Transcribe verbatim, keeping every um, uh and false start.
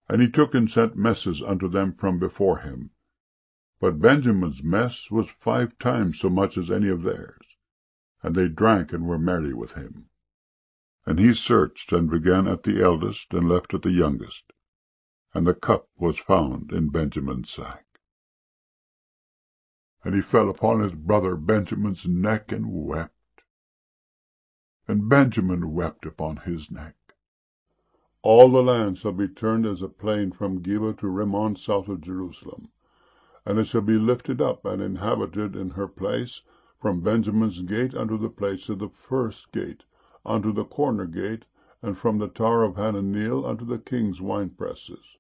And he took and sent messes unto them from before him. But Benjamin's mess was five times so much as any of theirs. And they drank and were merry with him. And he searched, and began at the eldest, and left at the youngest. And the cup was found in Benjamin's sack. And he fell upon his brother Benjamin's neck, and wept. And Benjamin wept upon his neck. All the land shall be turned as a plain from Geba to Rimmon south of Jerusalem. And it shall be lifted up and inhabited in her place, from Benjamin's gate unto the place of the first gate, unto the corner gate, and from the tower of Hananeel unto the king's winepresses.